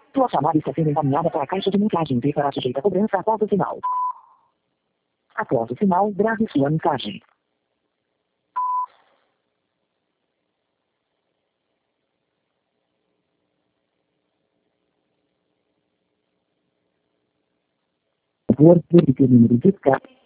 Tua chamada está sendo encaminhada para a caixa de mensagem e será sujeita a cobrança após o sinal. Após o sinal, grave sua mensagem. Por favor, verifique o número de escala.